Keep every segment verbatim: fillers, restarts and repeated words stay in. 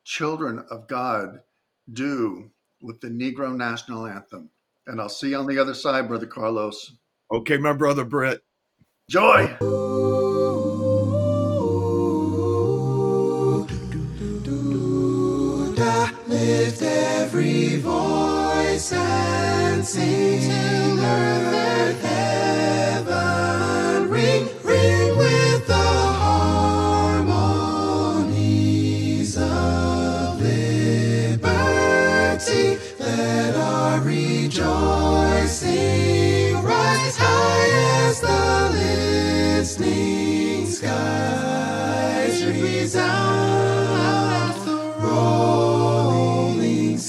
children of God do with the Negro national anthem. And I'll see you on the other side, Brother Carlos. Okay, my brother Brett. Joy. Lift every voice and sing, earth, heaven, ring, ring with the harmonies of liberty. Let our rejoicing rise high as the listening skies resound the rolling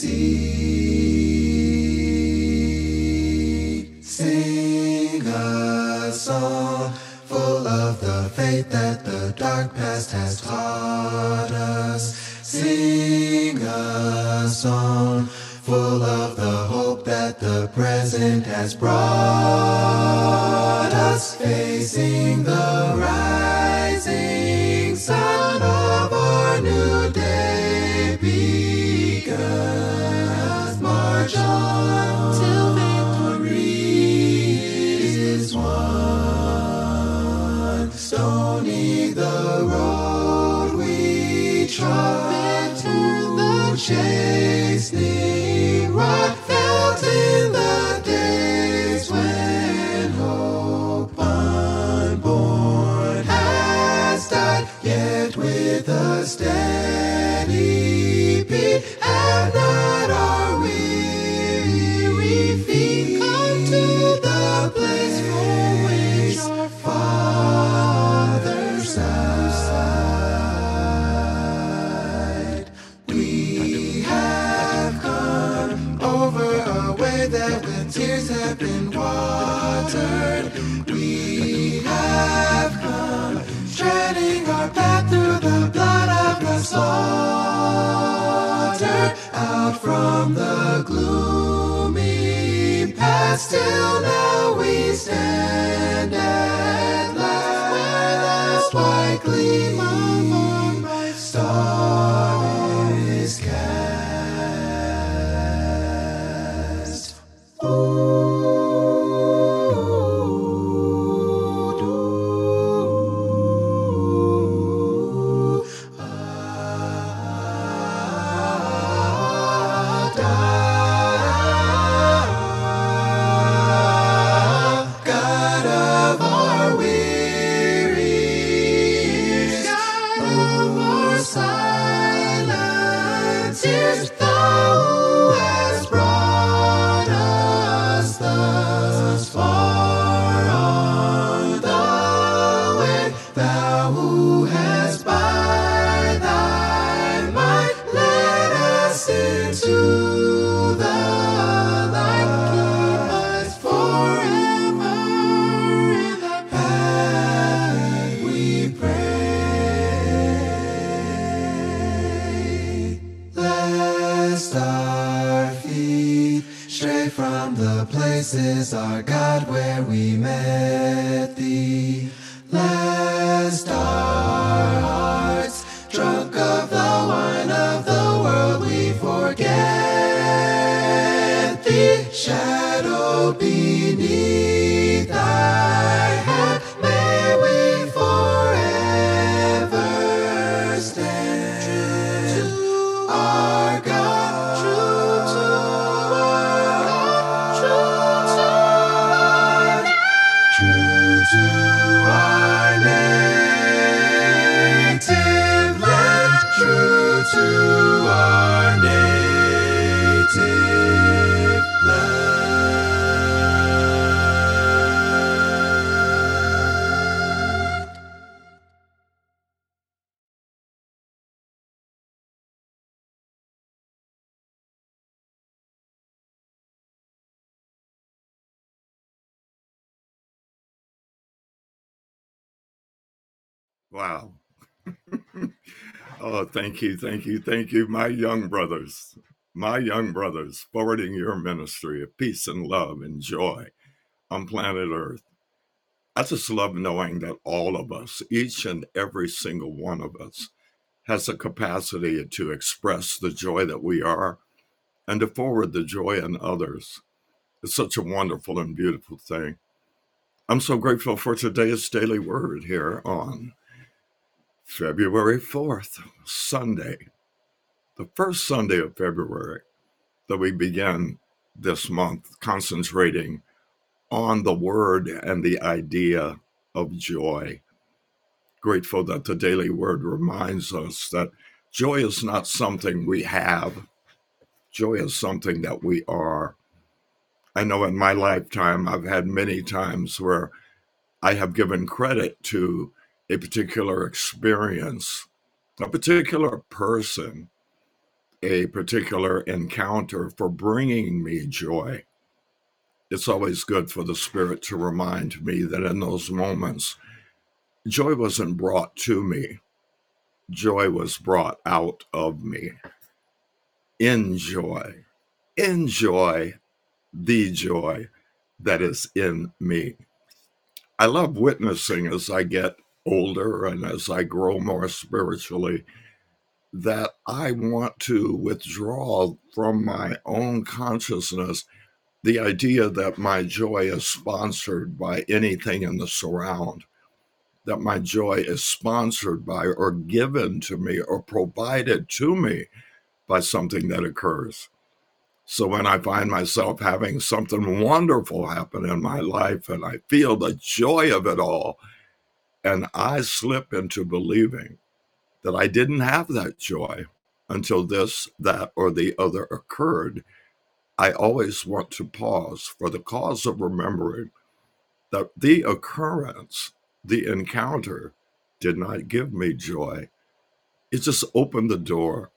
sea. Sing a song full of the faith that the dark past has taught us. Sing a song full of the hope that the present has brought us. Facing the rising sun of our new day begun. March on till victory is won. Stony the road we trod to the chastening rod, felt in the days when hope unborn has died, yet with a steady beat and not our weary feet come to the place for which our fathers sighed. We have come over a way that with tears have been watered. We have come treading our path through the blood of the slaughter, out from the gloomy past till now we stand at last, where the white gleam of our bright star is cast. God of our weary years, God of our silent tears, thou who hast brought us thus far on the way, thou who hast by thy might led us into the light, keep us forever in the path we pray. Lest our feet stray from the places, our God, where we met thee. Lest our hearts, drunk of the wine of the world, we forget thee. Shadowed beneath thy hand, may we forever stand. True to our God, true to our God, true to our native land, true to our native land. Wow. Oh, thank you, thank you, thank you, my young brothers, my young brothers, forwarding your ministry of peace and love and joy on planet Earth. I just love knowing that all of us, each and every single one of us, has the capacity to express the joy that we are and to forward the joy in others. It's such a wonderful and beautiful thing. I'm so grateful for today's daily word here on February fourth, Sunday, the first Sunday of February, that we begin this month concentrating on the word and the idea of joy. Grateful that the daily word reminds us that joy is not something we have. Joy is something that we are. I know in my lifetime, I've had many times where I have given credit to a particular experience, a particular person, a particular encounter for bringing me joy. It's always good for the Spirit to remind me that in those moments, joy wasn't brought to me. Joy was brought out of me. Enjoy, enjoy the joy that is in me. I love witnessing as I get older and as I grow more spiritually that I want to withdraw from my own consciousness the idea that my joy is sponsored by anything in the surround, that my joy is sponsored by or given to me or provided to me by something that occurs. So when I find myself having something wonderful happen in my life and I feel the joy of it all, and I slip into believing that I didn't have that joy until this, that, or the other occurred, I always want to pause for the cause of remembering that the occurrence, the encounter, did not give me joy. It just opened the door.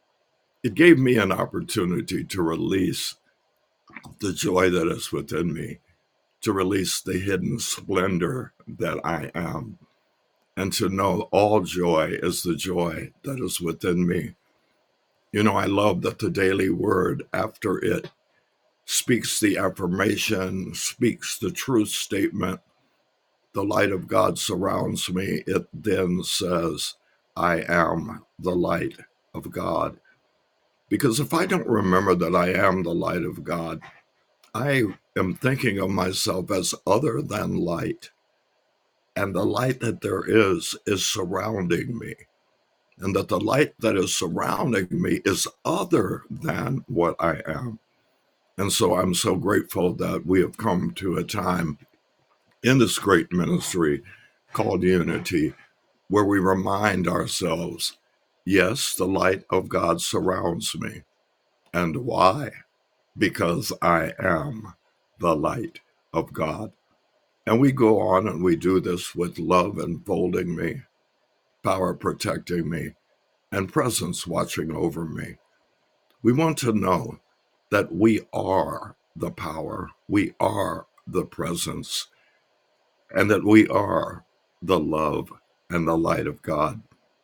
It gave me an opportunity to release the joy that is within me, to release the hidden splendor that I am, and to know all joy is the joy that is within me. You know, I love that the daily word, after it speaks the affirmation, speaks the truth statement, the light of God surrounds me, it then says, I am the light of God. Because if I don't remember that I am the light of God, I am thinking of myself as other than light. And the light that there is, is surrounding me. And that the light that is surrounding me is other than what I am. And so I'm so grateful that we have come to a time in this great ministry called Unity, where we remind ourselves, yes, the light of God surrounds me. And why? Because I am the light of God. And we go on and we do this with love enfolding me, power protecting me, and presence watching over me. We want to know that we are the power, we are the presence, and that we are the love and the light of God.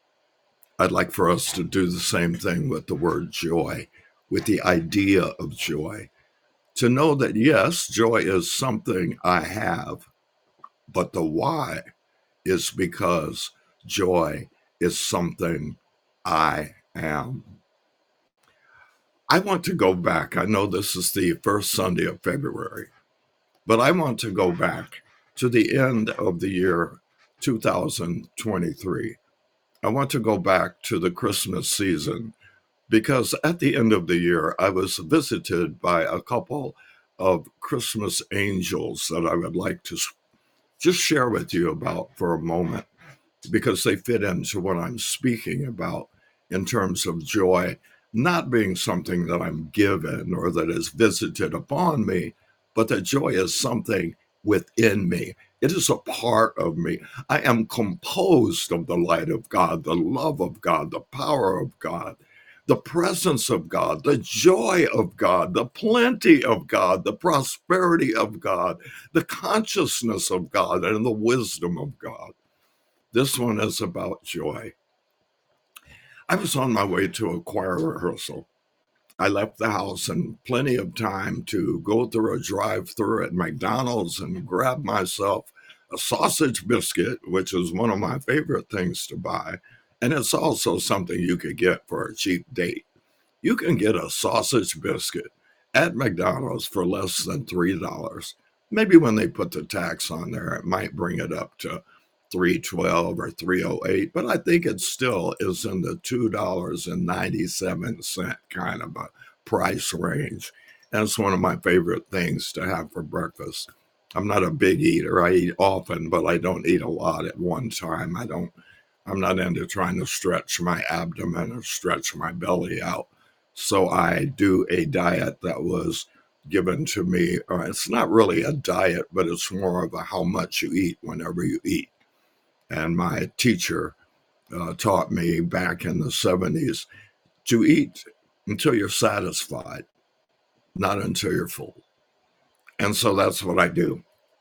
I'd like for us to do the same thing with the word joy, with the idea of joy. To know that, yes, joy is something I have, but the why is because joy is something I am. I want to go back. I know this is the first Sunday of February, but I want to go back to the end of the year two thousand twenty-three. I want to go back to the Christmas season because at the end of the year, I was visited by a couple of Christmas angels that I would like to just share with you about for a moment, because they fit into what I'm speaking about in terms of joy not being something that I'm given or that is visited upon me, but that joy is something within me. It is a part of me. I am composed of the light of God, the love of God, the power of God, the presence of God, the joy of God, the plenty of God, the prosperity of God, the consciousness of God, and the wisdom of God. This one is about joy. I was on my way to a choir rehearsal. I left the house in plenty of time to go through a drive-thru at McDonald's and grab myself a sausage biscuit, which is one of my favorite things to buy, And it's also something you could get for a cheap date. You can get a sausage biscuit at McDonald's for less than three dollars. Maybe when they put the tax on there, it might bring it up to three twelve or three oh eight, but I think it still is in the two dollars and ninety-seven cents kind of a price range. And it's one of my favorite things to have for breakfast. I'm not a big eater. I eat often, but I don't eat a lot at one time. I don't I'm not into trying to stretch my abdomen or stretch my belly out. So I do a diet that was given to me. Or it's not really a diet, but it's more of a how much you eat whenever you eat. And my teacher uh, taught me back in the seventies to eat until you're satisfied, not until you're full. And so that's what I do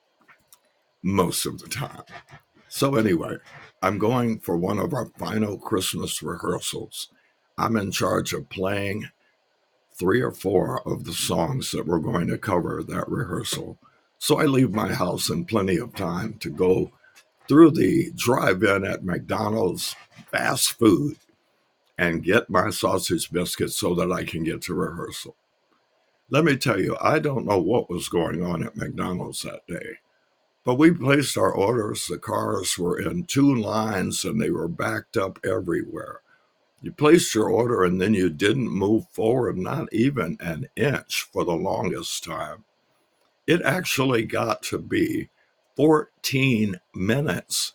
most of the time. So anyway, I'm going for one of our final Christmas rehearsals. I'm in charge of playing three or four of the songs that we're going to cover at that rehearsal. So I leave my house in plenty of time to go through the drive-in at McDonald's fast food and get my sausage biscuits so that I can get to rehearsal. Let me tell you, I don't know what was going on at McDonald's that day. But we placed our orders. The cars were in two lines and they were backed up everywhere. You placed your order and then you didn't move forward, not even an inch for the longest time. It actually got to be fourteen minutes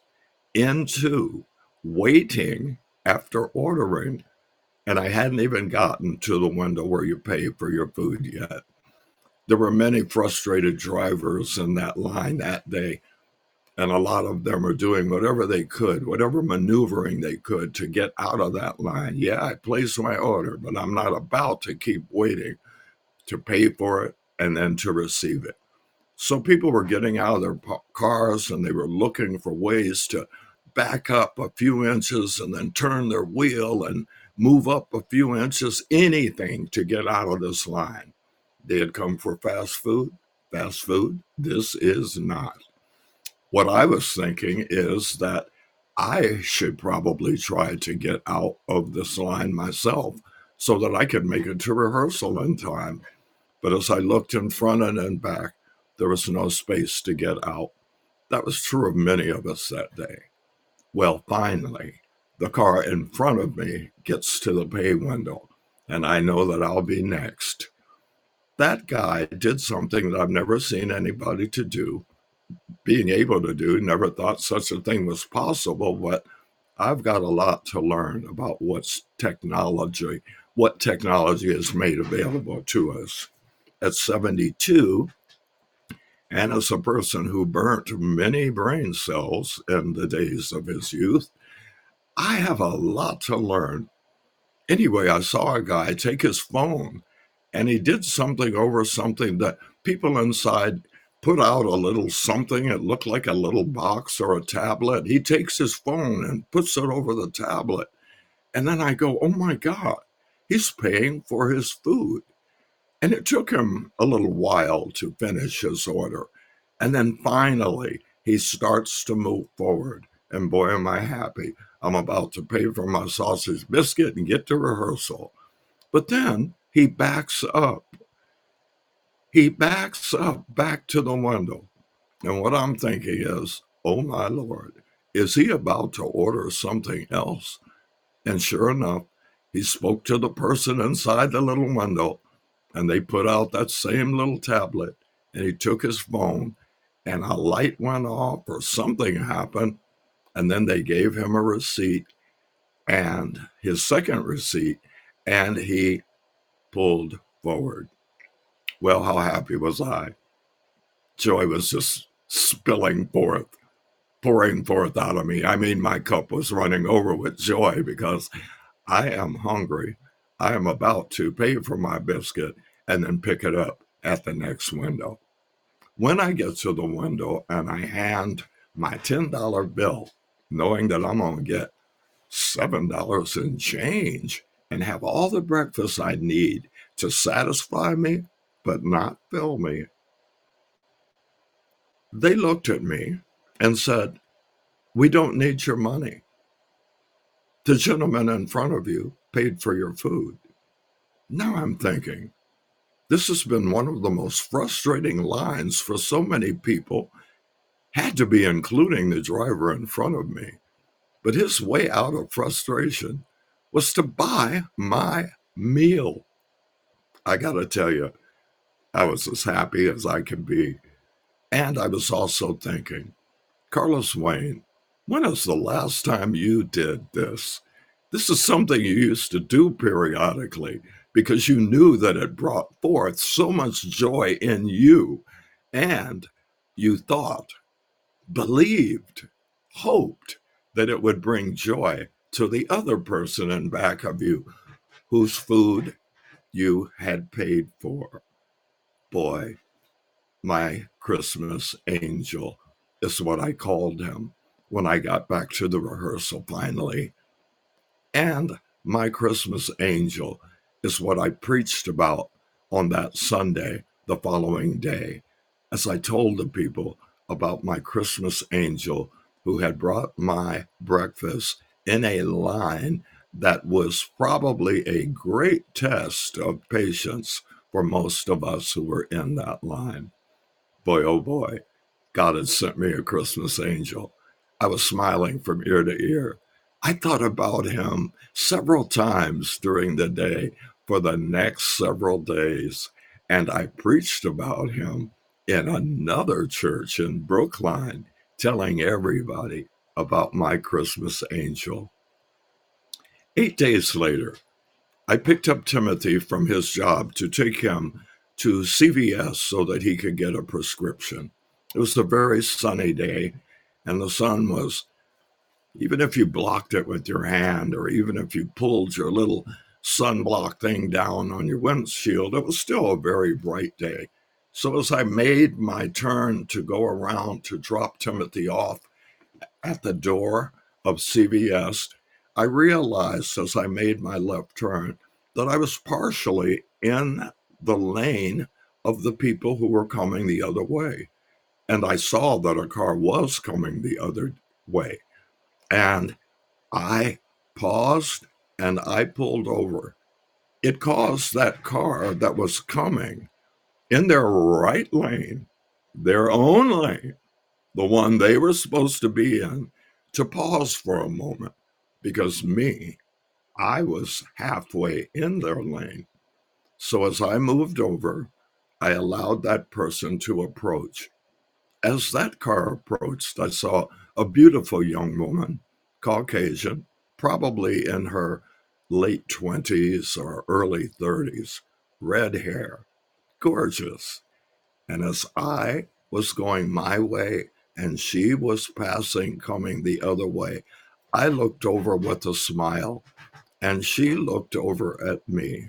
into waiting after ordering, and I hadn't even gotten to the window where you pay for your food yet. There were many frustrated drivers in that line that day, and a lot of them are doing whatever they could, whatever maneuvering they could to get out of that line. Yeah, I placed my order, but I'm not about to keep waiting to pay for it and then to receive it. So people were getting out of their cars and they were looking for ways to back up a few inches and then turn their wheel and move up a few inches, anything to get out of this line. They had come for fast food. Fast food, this is not. What I was thinking is that I should probably try to get out of this line myself so that I could make it to rehearsal in time. But as I looked in front and in back, there was no space to get out. That was true of many of us that day. Well, finally, the car in front of me gets to the pay window, and I know that I'll be next. That guy did something that I've never seen anybody to do, being able to do, never thought such a thing was possible, but I've got a lot to learn about what's technology, what technology has made available to us. At seventy-two, and as a person who burnt many brain cells in the days of his youth, I have a lot to learn. Anyway, I saw a guy take his phone and he did something over something that people inside put out a little something. It looked like a little box or a tablet. He takes his phone and puts it over the tablet. And then I go, oh my God, he's paying for his food. And it took him a little while to finish his order. And then finally, he starts to move forward. And boy, am I happy. I'm about to pay for my sausage biscuit and get to rehearsal. But then he backs up. He backs up back to the window. And what I'm thinking is, oh my Lord, is he about to order something else? And sure enough, he spoke to the person inside the little window, and they put out that same little tablet, and he took his phone, and a light went off or something happened, and then they gave him a receipt and his second receipt, and he pulled forward. Well, how happy was I? Joy was just spilling forth, pouring forth out of me. I mean, my cup was running over with joy because I am hungry. I am about to pay for my biscuit and then pick it up at the next window. When I get to the window and I hand my ten dollar bill, knowing that I'm going to get seven dollars in change and have all the breakfast I need to satisfy me, but not fill me, they looked at me and said, we don't need your money. The gentleman in front of you paid for your food. Now I'm thinking, this has been one of the most frustrating lines for so many people, had to be including the driver in front of me. But his way out of frustration was to buy my meal. I gotta tell you, I was as happy as I could be. And I was also thinking, Carlos Wayne, when is the last time you did this? This is something you used to do periodically because you knew that it brought forth so much joy in you. And you thought, believed, hoped that it would bring joy to the other person in back of you whose food you had paid for. Boy, my Christmas angel is what I called him when I got back to the rehearsal finally. And my Christmas angel is what I preached about on that Sunday, the following day, as I told the people about my Christmas angel who had brought my breakfast in a line that was probably a great test of patience for most of us who were in that line. Boy, oh boy, God had sent me a Christmas angel. I was smiling from ear to ear. I thought about him several times during the day for the next several days, and I preached about him in another church in Brookline, telling everybody about my Christmas angel. Eight days later, I picked up Timothy from his job to take him to C V S so that he could get a prescription. It was a very sunny day, and the sun was, even if you blocked it with your hand or even if you pulled your little sunblock thing down on your windshield, it was still a very bright day. So as I made my turn to go around to drop Timothy off at the door of C V S, I realized as I made my left turn that I was partially in the lane of the people who were coming the other way. And I saw that a car was coming the other way. And I paused and I pulled over. It caused that car that was coming in their right lane, their own lane, the one they were supposed to be in, to pause for a moment because me, I was halfway in their lane. So as I moved over, I allowed that person to approach. As that car approached, I saw a beautiful young woman, Caucasian, probably in her late twenties or early thirties, red hair, gorgeous. And as I was going my way and she was passing, coming the other way, I looked over with a smile and she looked over at me.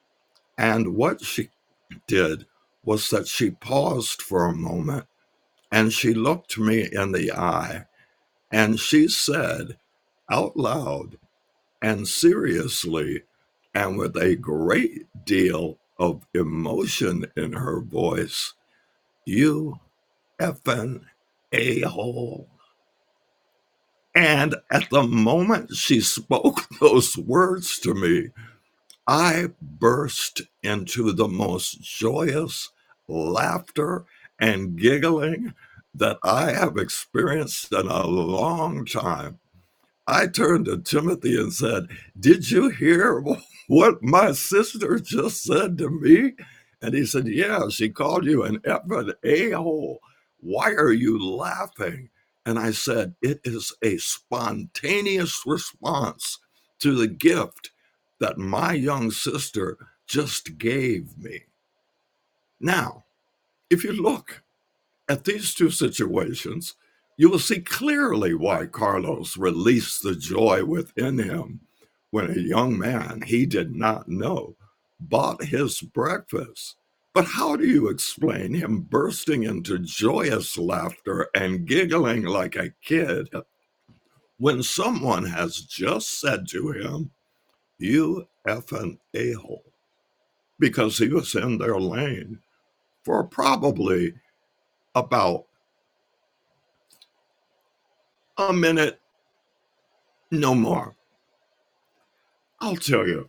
And what she did was that she paused for a moment and she looked me in the eye and she said out loud and seriously and with a great deal of emotion in her voice, "You effing a-hole." And at the moment she spoke those words to me, I burst into the most joyous laughter and giggling that I have experienced in a long time. I turned to Timothy and said, "Did you hear what my sister just said to me?" And he said, "Yeah, she called you an effing a-hole. Why are you laughing?" And I said, "It is a spontaneous response to the gift that my young sister just gave me." Now, if you look at these two situations, you will see clearly why Carlos released the joy within him when a young man he did not know bought his breakfast. But how do you explain him bursting into joyous laughter and giggling like a kid when someone has just said to him, "You effing a-hole," because he was in their lane for probably about a minute, no more. I'll tell you,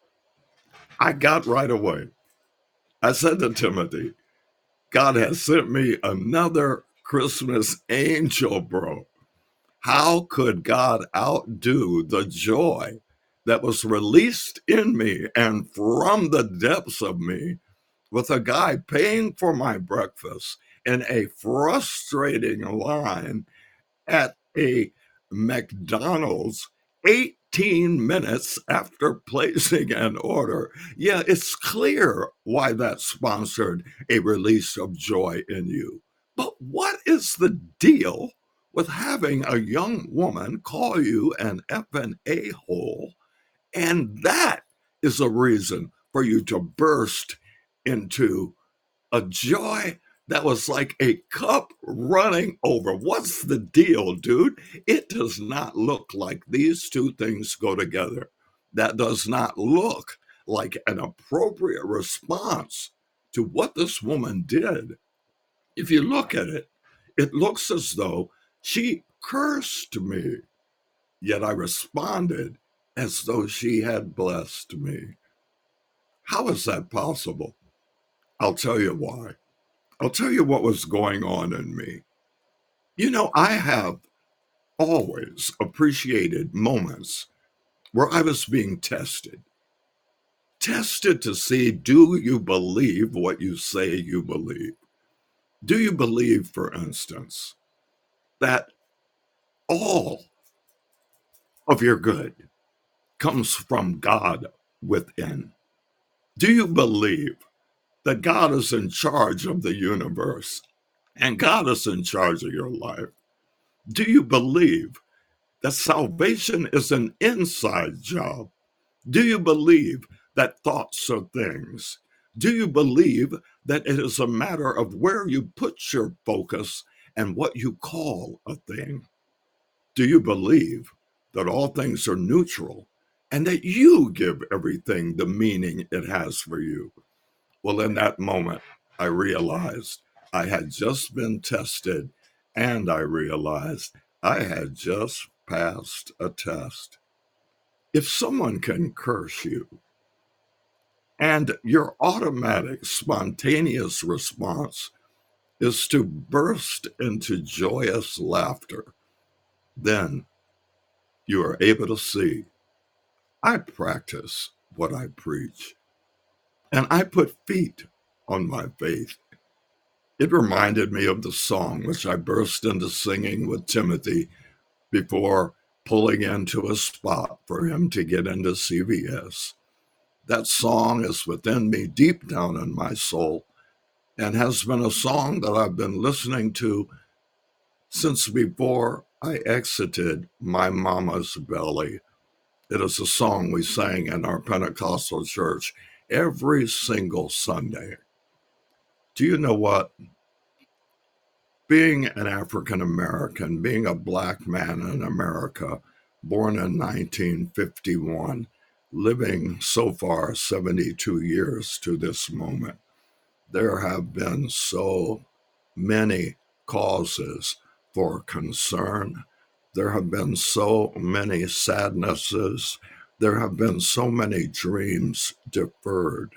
I got right away. I said to Timothy, God has sent me another Christmas angel, bro. How could God outdo the joy that was released in me and from the depths of me with a guy paying for my breakfast in a frustrating line at a McDonald's eighteen minutes after placing an order? Yeah, it's clear why that sponsored a release of joy in you. But what is the deal with having a young woman call you an effing a-hole? And that is a reason for you to burst into a joy that was like a cup running over. What's the deal, dude? It does not look like these two things go together. That does not look like an appropriate response to what this woman did. If you look at it, it looks as though she cursed me, yet I responded as though she had blessed me. How is that possible? I'll tell you why. I'll tell you what was going on in me. You know, I have always appreciated moments where I was being tested. Tested to see, do you believe what you say you believe? Do you believe, for instance, that all of your good comes from God within? Do you believe that God is in charge of the universe and God is in charge of your life? Do you believe that salvation is an inside job? Do you believe that thoughts are things? Do you believe that it is a matter of where you put your focus and what you call a thing? Do you believe that all things are neutral and that you give everything the meaning it has for you? Well, in that moment, I realized I had just been tested, and I realized I had just passed a test. If someone can curse you, and your automatic, spontaneous response is to burst into joyous laughter, then you are able to see I practice what I preach, and I put feet on my faith. It reminded me of the song which I burst into singing with Timothy before pulling into a spot for him to get into C V S. That song is within me, deep down in my soul, and has been a song that I've been listening to since before I exited my mama's belly. It is a song we sang in our Pentecostal church every single Sunday. Do you know what? Being an African American, being a black man in America, born in nineteen fifty-one, living so far seventy-two years to this moment, there have been so many causes for concern. There have been so many sadnesses. There have been so many dreams deferred.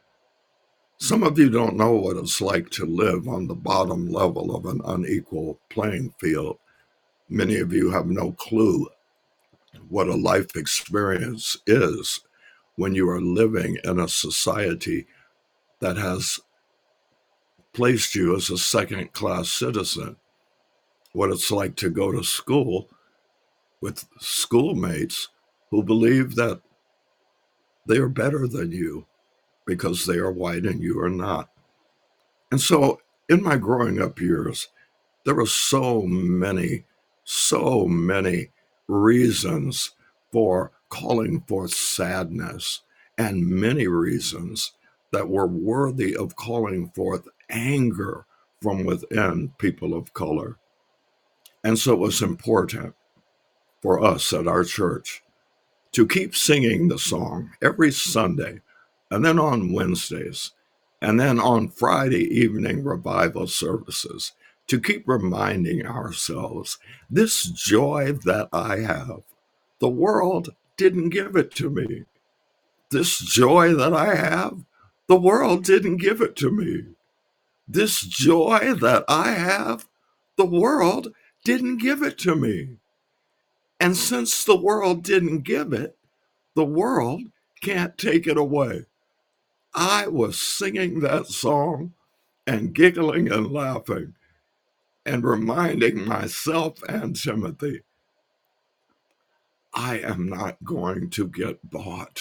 Some of you don't know what it's like to live on the bottom level of an unequal playing field. Many of you have no clue what a life experience is when you are living in a society that has placed you as a second-class citizen. What it's like to go to school with schoolmates who believe that they are better than you because they are white and you are not. And so in my growing up years, there were so many, so many reasons for calling forth sadness, and many reasons that were worthy of calling forth anger from within people of color. And so it was important for us at our church to keep singing the song every Sunday, and then on Wednesdays, and then on Friday evening revival services, to keep reminding ourselves, this joy that I have, the world didn't give it to me. This joy that I have, the world didn't give it to me. This joy that I have, the world didn't give it to me. And since the world didn't give it, the world can't take it away. I was singing that song and giggling and laughing and reminding myself and Timothy, I am not going to get bought.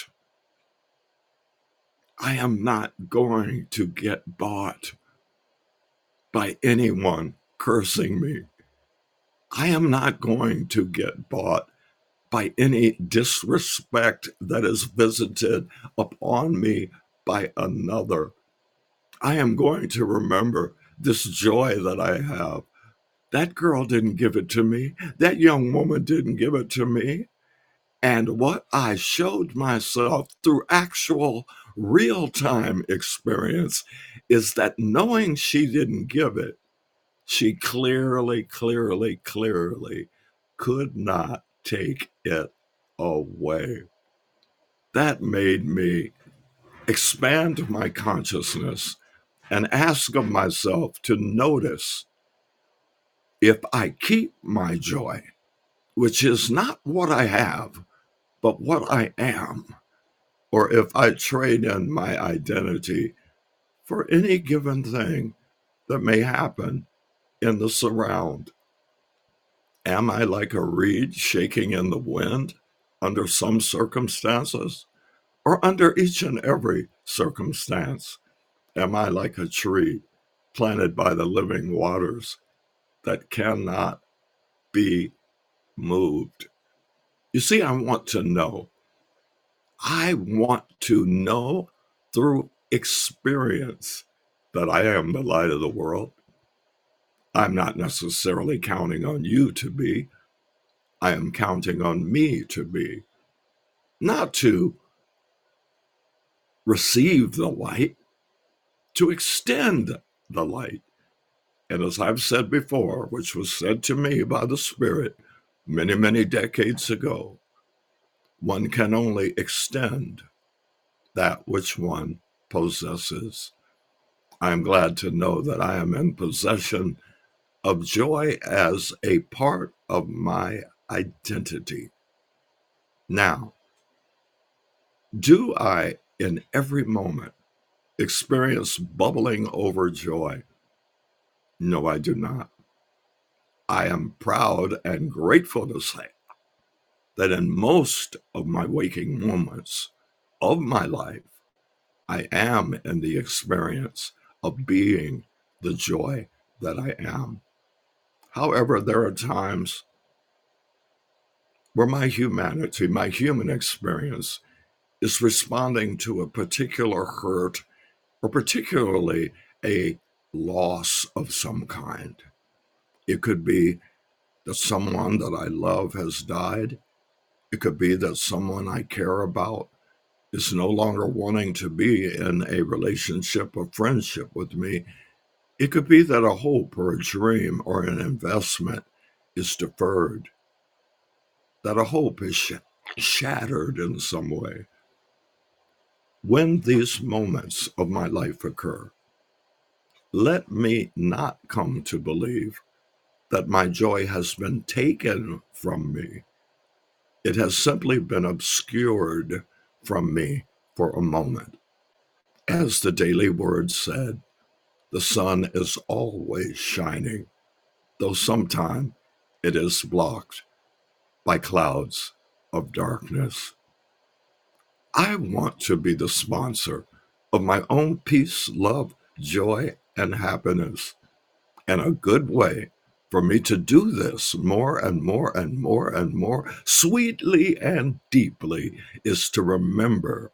I am not going to get bought by anyone cursing me. I am not going to get bought by any disrespect that is visited upon me by another. I am going to remember this joy that I have. That girl didn't give it to me. That young woman didn't give it to me. And what I showed myself through actual real-time experience is that knowing she didn't give it, she clearly, clearly, clearly could not take it away. That made me expand my consciousness and ask of myself to notice if I keep my joy, which is not what I have, but what I am, or if I trade in my identity for any given thing that may happen in the surround. Am I like a reed shaking in the wind under some circumstances, or under each and every circumstance? Am I like a tree planted by the living waters that cannot be moved? You see, I want to know. I want to know through experience that I am the light of the world. I'm not necessarily counting on you to be. I am counting on me to be. Not to receive the light, to extend the light. And as I've said before, which was said to me by the Spirit many, many decades ago, one can only extend that which one possesses. I am glad to know that I am in possession of joy as a part of my identity. Now, do I, in every moment, experience bubbling over joy? No, I do not. I am proud and grateful to say that in most of my waking moments of my life, I am in the experience of being the joy that I am. However, there are times where my humanity, my human experience, is responding to a particular hurt or particularly a loss of some kind. It could be that someone that I love has died. It could be that someone I care about is no longer wanting to be in a relationship or friendship with me. It could be that a hope or a dream or an investment is deferred, that a hope is sh- shattered in some way. When these moments of my life occur, let me not come to believe that my joy has been taken from me. It has simply been obscured from me for a moment. As the Daily Word said, the sun is always shining, though sometime it is blocked by clouds of darkness. I want to be the sponsor of my own peace, love, joy, and happiness. And a good way for me to do this more and more and more and more sweetly and deeply is to remember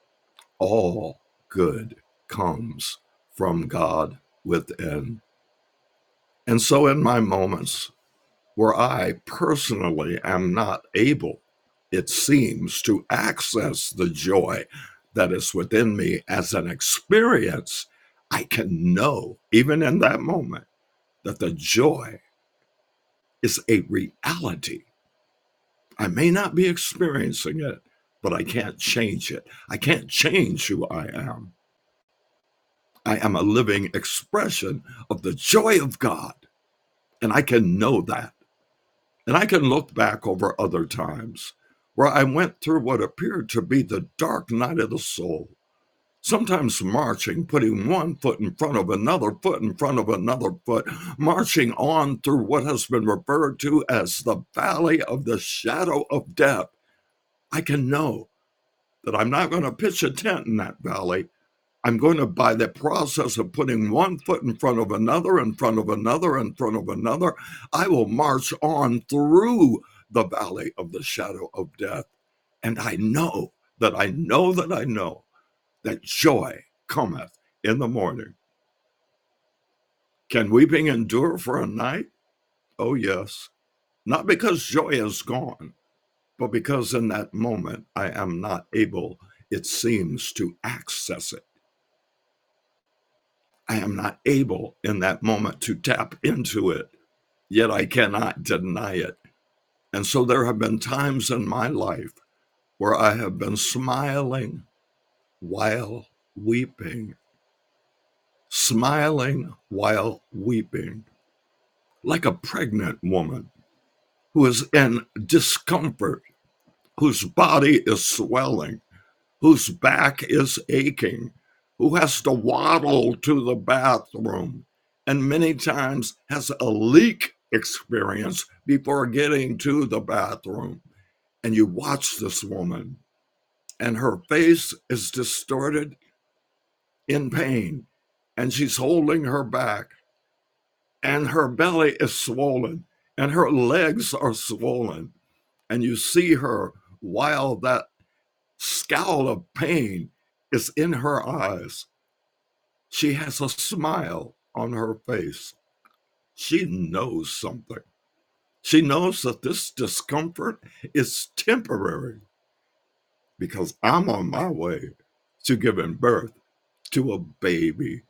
all good comes from God within. And so in my moments where I personally am not able, it seems, to access the joy that is within me as an experience, I can know, even in that moment, that the joy is a reality. I may not be experiencing it, but I can't change it. I can't change who I am. I am a living expression of the joy of God, and I can know that. And I can look back over other times where I went through what appeared to be the dark night of the soul, sometimes marching, putting one foot in front of another foot in front of another foot, marching on through what has been referred to as the valley of the shadow of death. I can know that I'm not going to pitch a tent in that valley. I'm going to, by the process of putting one foot in front of another, in front of another, in front of another, I will march on through the valley of the shadow of death. And I know that I know that I know that joy cometh in the morning. Can weeping endure for a night? Oh, yes. Not because joy is gone, but because in that moment I am not able, it seems, to access it. I am not able in that moment to tap into it, yet I cannot deny it. And so there have been times in my life where I have been smiling while weeping, smiling while weeping, like a pregnant woman who is in discomfort, whose body is swelling, whose back is aching, who has to waddle to the bathroom, and many times has a leak experience before getting to the bathroom. And you watch this woman, and her face is distorted in pain, and she's holding her back, and her belly is swollen, and her legs are swollen. And you see her while that scowl of pain is in her eyes. She has a smile on her face. She knows something. She knows that this discomfort is temporary because I'm on my way to giving birth to a baby.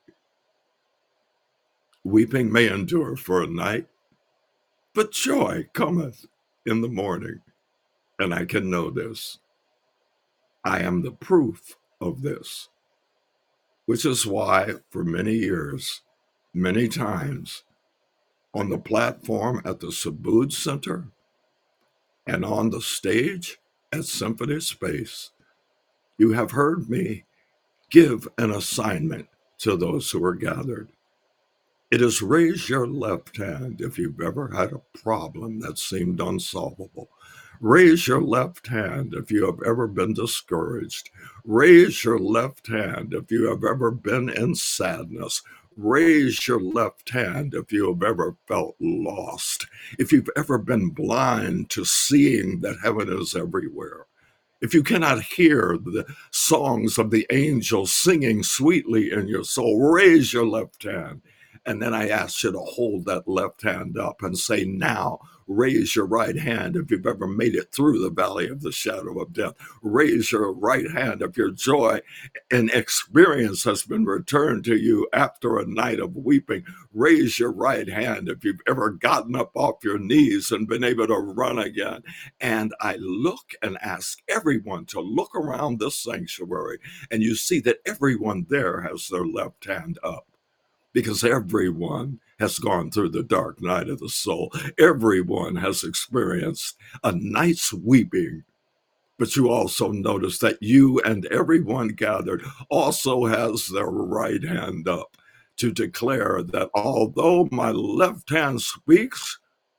Weeping may endure for a night, but joy cometh in the morning. And I can know this. I am the proof of this, which is why for many years, many times, on the platform at the Subud Center and on the stage at Symphony Space, you have heard me give an assignment to those who are gathered. It is raise your left hand if you've ever had a problem that seemed unsolvable. Raise your left hand if you have ever been discouraged. Raise your left hand if you have ever been in sadness. Raise your left hand if you have ever felt lost. If you've ever been blind to seeing that heaven is everywhere. If you cannot hear the songs of the angels singing sweetly in your soul, raise your left hand. And then I ask you to hold that left hand up and say, now, raise your right hand if you've ever made it through the valley of the shadow of death. Raise your right hand if your joy and experience has been returned to you after a night of weeping. Raise your right hand if you've ever gotten up off your knees and been able to run again. And I look and ask everyone to look around this sanctuary, and you see that everyone there has their left hand up. Because everyone has gone through the dark night of the soul. Everyone has experienced a night's weeping. But you also notice that you and everyone gathered also has their right hand up to declare that although my left hand speaks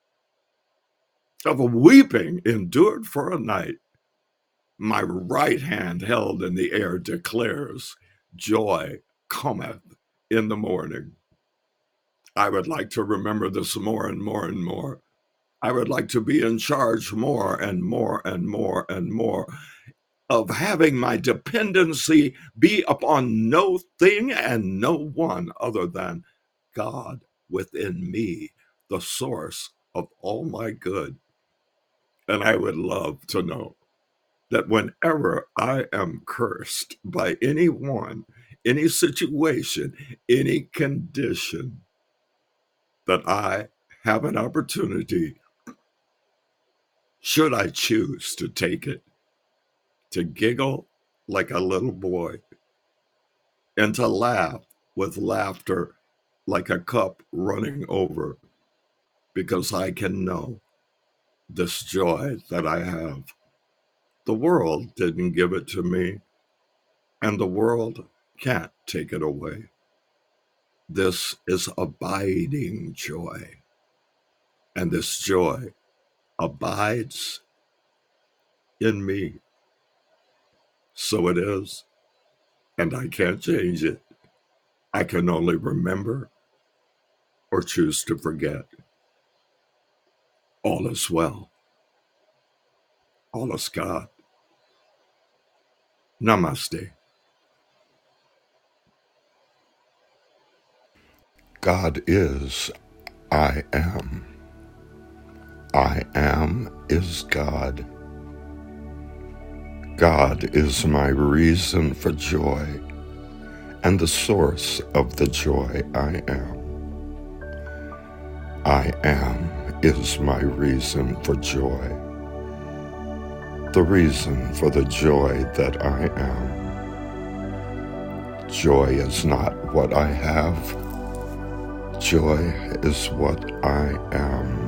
of a weeping endured for a night, my right hand held in the air declares joy cometh in the morning. I would like to remember this more and more and more. I would like to be in charge more and more and more and more of having my dependency be upon no thing and no one other than God within me, the source of all my good. And I would love to know that whenever I am cursed by anyone, any situation, any condition, that I have an opportunity should I choose to take it, to giggle like a little boy, and to laugh with laughter like a cup running over, because I can know this joy that I have. The world didn't give it to me, and the world can't take it away. This is abiding joy, and this joy abides in me. So it is, and I can't change it. I can only remember or choose to forget. All is well. All is God. Namaste. God is, I am. I am is God. God is my reason for joy and the source of the joy I am. I am is my reason for joy, the reason for the joy that I am. Joy is not what I have. Joy is what I am.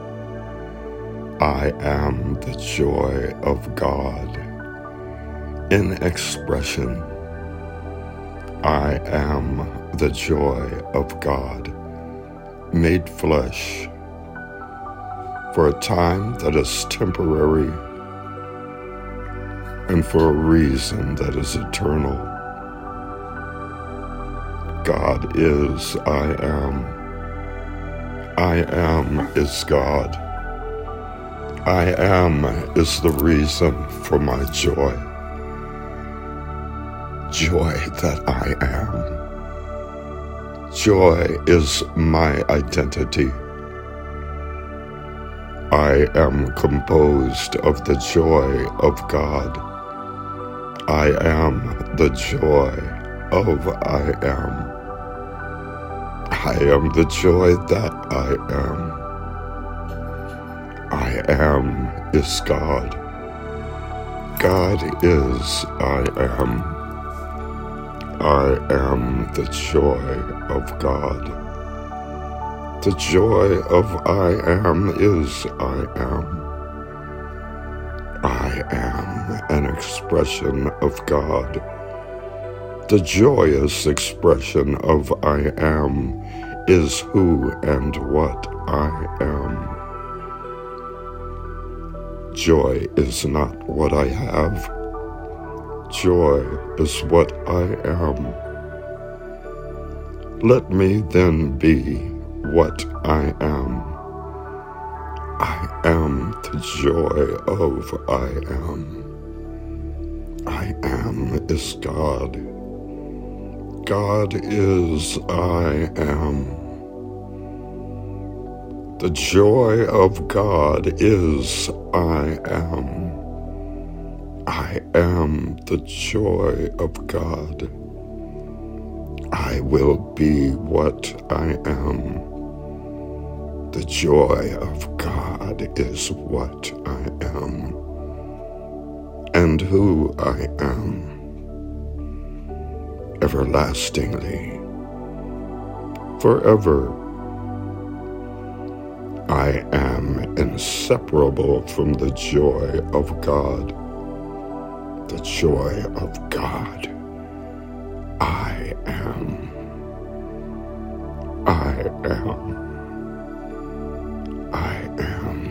I am the joy of God in expression. I am the joy of God made flesh for a time that is temporary and for a reason that is eternal. God is, I am. I am is God. I am is the reason for my joy. Joy that I am. Joy is my identity. I am composed of the joy of God. I am the joy of I am. I am the joy that I am. I am is God. God is I am. I am the joy of God. The joy of I am is I am. I am an expression of God. The joyous expression of I am is who and what I am. Joy is not what I have. Joy is what I am. Let me then be what I am. I am the joy of I am. I am is God. God is I am. The joy of God is I am. I am the joy of God. I will be what I am. The joy of God is what I am and who I am. Everlastingly, forever, I am inseparable from the joy of God. The joy of God. I am. I am. I am.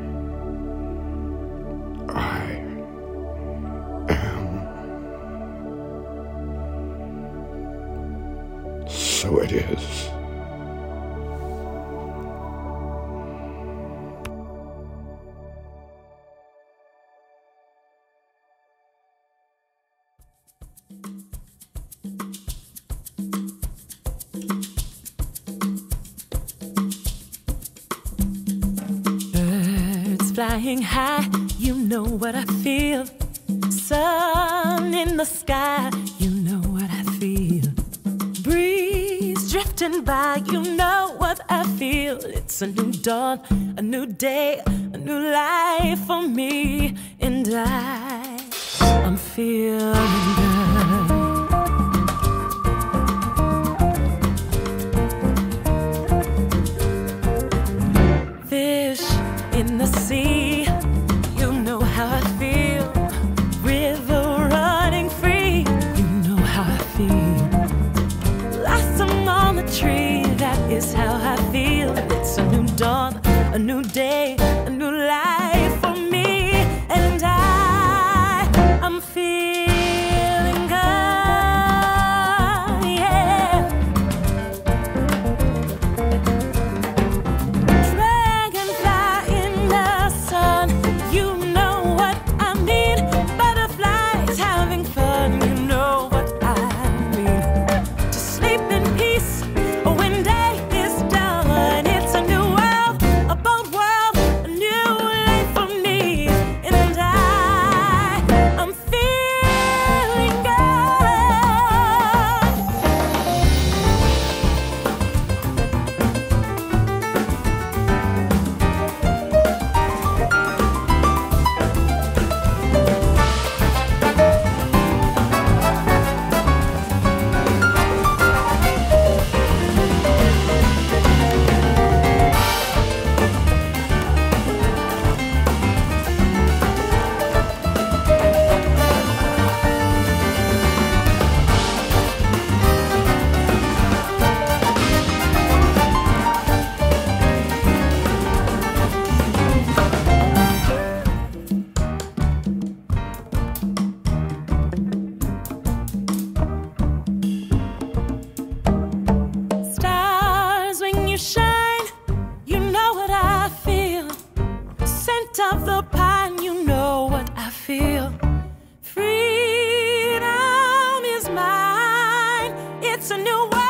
I am. So it is. Flying high, you know what I feel. Sun in the sky, you know what I feel. Breeze drifting by, you know what what I feel. It's a new dawn, a new day, a new life for me. And I, I'm feeling good. Fish in the sea, you know how I feel. River running free, you know how I feel. Blossom on the tree, that is how I feel. It's a new dawn, a new day, a new life for me. And I, I'm feeling good, yeah. Dragonfly in the sun, you know what I mean. Butterflies having fun, you know what I mean. To sleep in peace when day is done. It's a new world, a bold world, a new life for me. And I, I'm feeling good. Stars, when you shine, you know what I feel. Scent of the pine, you know what I feel. Freedom is mine. It's a new world.